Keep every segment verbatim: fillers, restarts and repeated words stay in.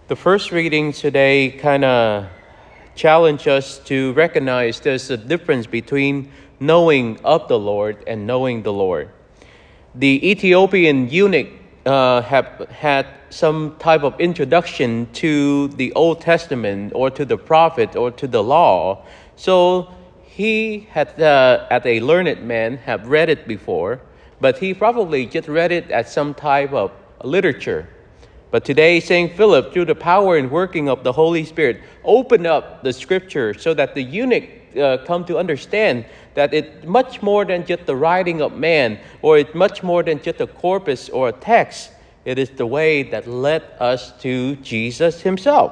The first reading today kind of challenge us to recognize there's a difference between knowing of the Lord and knowing the Lord. The Ethiopian eunuch uh, have had some type of introduction to the Old Testament or to the prophet or to the law. So he had, uh, as a learned man, have read it before, but he probably just read it as some type of literature. But today, Saint Philip, through the power and working of the Holy Spirit, opened up the scripture so that the eunuch uh, come to understand that it's much more than just the writing of man, or it's much more than just a corpus or a text. It is the way that led us to Jesus himself.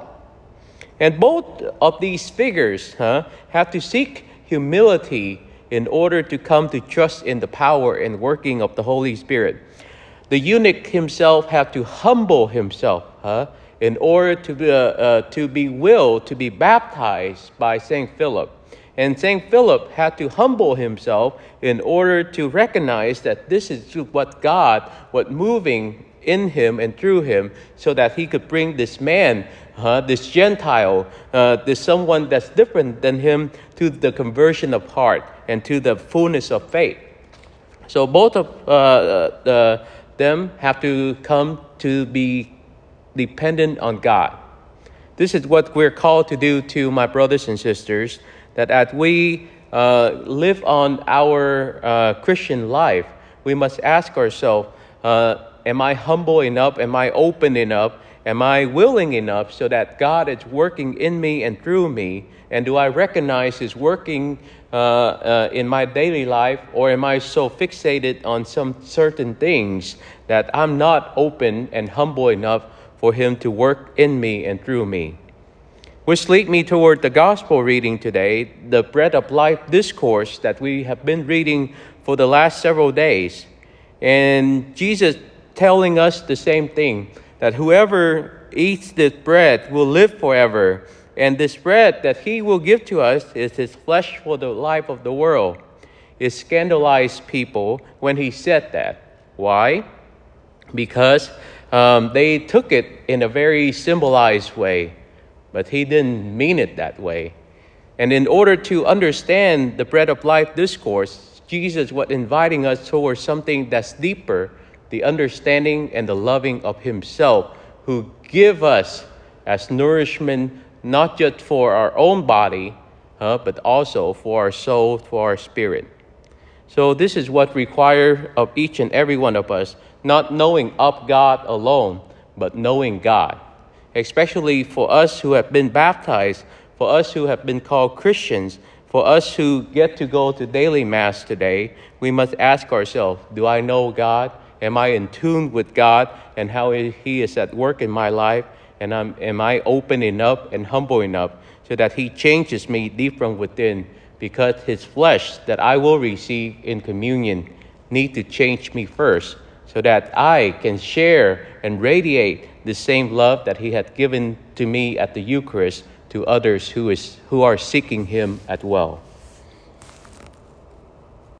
And both of these figures huh, have to seek humility in order to come to trust in the power and working of the Holy Spirit. The eunuch himself had to humble himself huh, in order to be, uh, uh, to be willed to be baptized by Saint Philip. And Saint Philip had to humble himself in order to recognize that this is what God was moving in him and through him, so that he could bring this man, uh, this Gentile, uh, this someone that's different than him, to the conversion of heart and to the fullness of faith. So both of uh, the them have to come to be dependent on God. This is what we're called to do to my brothers and sisters, that as we uh, live on our uh, Christian life, we must ask ourselves, uh, am I humble enough? Am I open enough? Am I willing enough so that God is working in me and through me? And do I recognize His working uh, uh, in my daily life? Or am I so fixated on some certain things that I'm not open and humble enough for Him to work in me and through me? Which lead me toward the gospel reading today, the Bread of Life discourse that we have been reading for the last several days. And Jesus telling us the same thing, that whoever eats this bread will live forever. And this bread that He will give to us is His flesh for the life of the world. It scandalized people when He said that. Why? Because um, they took it in a very symbolized way, but He didn't mean it that way. And in order to understand the Bread of Life discourse, Jesus was inviting us towards something that's deeper, the understanding and the loving of Himself, who give us as nourishment, not just for our own body, uh, but also for our soul, for our spirit. So this is what requires of each and every one of us, not knowing of God alone, but knowing God. Especially for us who have been baptized, for us who have been called Christians, for us who get to go to daily Mass today, we must ask ourselves, do I know God? Am I in tune with God and how He is at work in my life? And I'm, am I open enough and humble enough so that He changes me deep from within? Because His flesh that I will receive in communion need to change me first, so that I can share and radiate the same love that He had given to me at the Eucharist to others who is who are seeking Him as well.